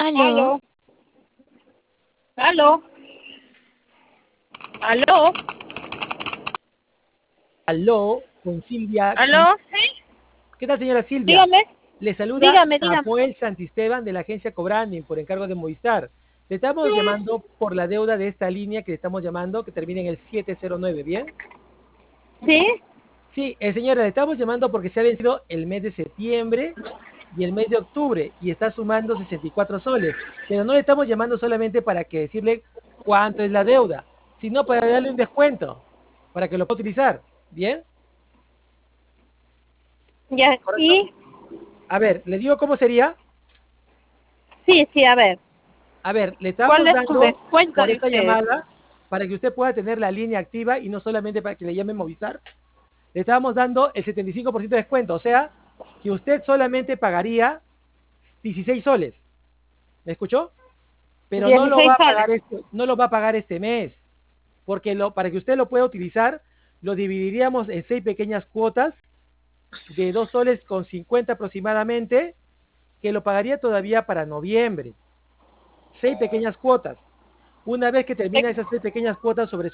Aló. Aló, aló, aló, Aló, con Silvia. aló, sí, ¿Qué tal, señora Silvia? dígame, Le saluda dígame. Samuel Santisteban de la agencia Cobrani por encargo de Movistar. Le estamos llamando por la deuda de esta línea que le estamos llamando, que termina en el 709, ¿bien? ¿Sí? Sí, señora, le estamos llamando porque se ha vencido el mes de septiembre y el mes de octubre y está sumando 64 soles. Pero no le estamos llamando solamente para que decirle cuánto es la deuda, sino para darle un descuento, para que lo pueda utilizar, ¿bien? Ya, ¿Correcto? y, A ver, le digo cómo sería. sí, a ver, A ver, le ¿cuál estamos es su dando descuento por de esta ustedes? llamada para que usted pueda tener la línea activa y no solamente para que le llame Movistar. Le estamos dando el 75% de descuento, o sea, que usted solamente pagaría 16 soles. ¿Me escuchó? Pero no lo va 16 a soles. pagar no lo va a pagar este mes, porque para que usted lo pueda utilizar, lo dividiríamos en 6 pequeñas cuotas de 2 soles con 50 aproximadamente, que lo pagaría todavía para noviembre. 6 pequeñas cuotas. Una vez que termina esas 6 pequeñas cuotas sobre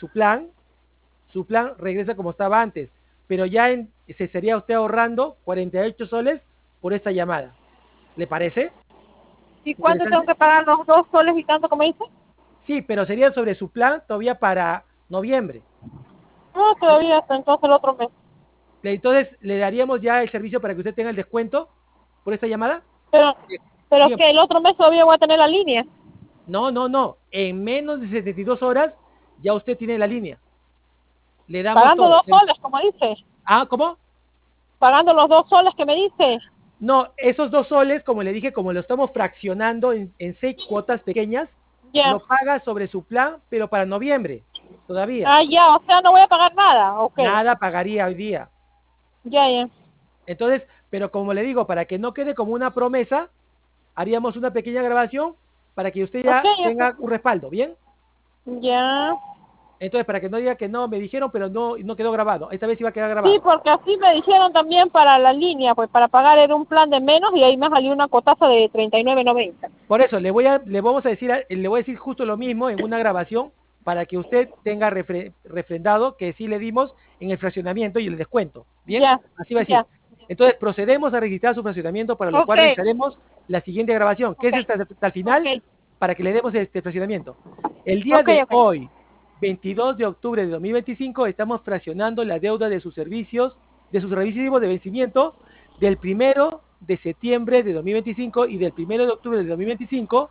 su plan regresa como estaba antes, pero ya se estaría usted ahorrando 48 soles por esta llamada. ¿Le parece ¿Y cuánto tengo interesante? que pagar los 2 soles y tanto como dice? Sí, pero sería sobre su plan todavía para noviembre. No, todavía hasta entonces el otro mes. Entonces, ¿le daríamos ya el servicio para que usted tenga el descuento por esta llamada? Pero, pero Dígame. que el otro mes todavía voy a tener la línea. No, no, no. En menos de 72 horas ya usted tiene la línea. Le damos Pagando todo. 2 soles, como dice. Ah, ¿cómo? Pagando los 2 soles que me dice. No, esos 2 soles, como le dije, como lo estamos fraccionando en 6 cuotas pequeñas, Ya. lo paga sobre su plan, pero para noviembre, todavía. Ah, ya, o sea, no voy a pagar nada. Ok. Nada pagaría hoy día. Ya. Entonces, pero como le digo, para que no quede como una promesa, haríamos una pequeña grabación para que usted Ok, ya ok. tenga un respaldo, ¿bien? Ya. Entonces, para que no diga que no, me dijeron, pero no quedó grabado. Esta vez iba a quedar Sí, grabado. porque así me dijeron también para la línea, pues para pagar era un plan de menos y ahí me salió una cotaza de 39.90. Por eso, le vamos a decir, le voy a decir justo lo mismo en una grabación para que usted tenga refrendado que sí le dimos en el fraccionamiento y el descuento. ¿Bien? Ya, Así va a decir. ya. Entonces, procedemos a registrar su fraccionamiento, para lo Ok, cual realizaremos la siguiente grabación, que ok, es hasta el ok, final, para que le demos este fraccionamiento. El día ok, de ok. hoy, 22 de octubre de 2025, estamos fraccionando la deuda de sus servicios, de sus recibos de vencimiento del 1 de septiembre de 2025 y del 1 de octubre de 2025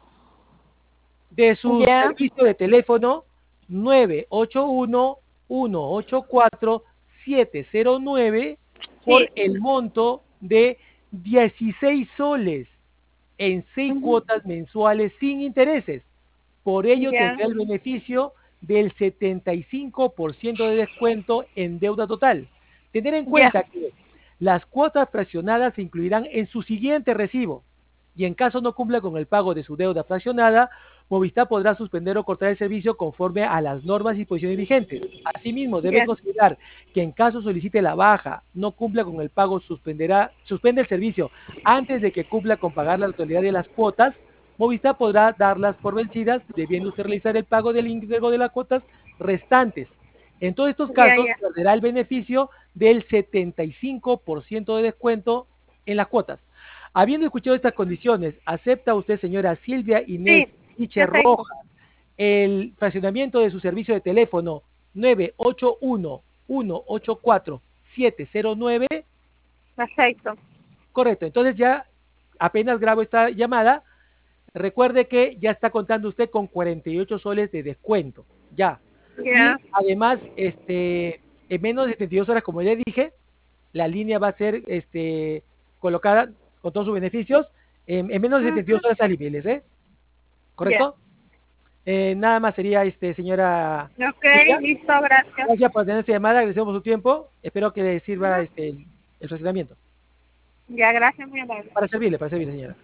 de su Ya, servicio de teléfono 981-184-709 sí. por el monto de 16 soles en 6 cuotas mensuales sin intereses. Por ello Ya, tendrá el beneficio del 75% de descuento en deuda total. Tener en ya, cuenta que las cuotas fraccionadas se incluirán en su siguiente recibo y en caso no cumpla con el pago de su deuda fraccionada, Movistar podrá suspender o cortar el servicio conforme a las normas y disposiciones vigentes. Asimismo, debe ya, considerar que en caso solicite la baja, no cumpla con el pago, suspende el servicio antes de que cumpla con pagar la totalidad de las cuotas. Movistar podrá darlas por vencidas, debiendo usted realizar el pago del íntegro de las cuotas restantes. En todos estos casos, ya. perderá el beneficio del 75% de descuento en las cuotas. Habiendo escuchado estas condiciones, ¿acepta usted, señora Silvia Sí, Inés sí Iche acepto. Rojas, el fraccionamiento de su servicio de teléfono 981-184-709? Acepto. Correcto, entonces ya apenas grabo esta llamada, recuerde que ya está contando usted con 48 soles de descuento, ya. Ya. Y además, en menos de 72 horas, como ya dije, la línea va a ser colocada con todos sus beneficios en menos de 72 Ujú. horas a niveles, ¿eh? Ya. ¿Correcto? Nada más sería, señora Ok, Silvia. listo, gracias. Gracias por tener esta llamada, agradecemos su tiempo. Espero que le sirva Ujú. el funcionamiento. Ya, gracias, muy amable. Para servirle, señora.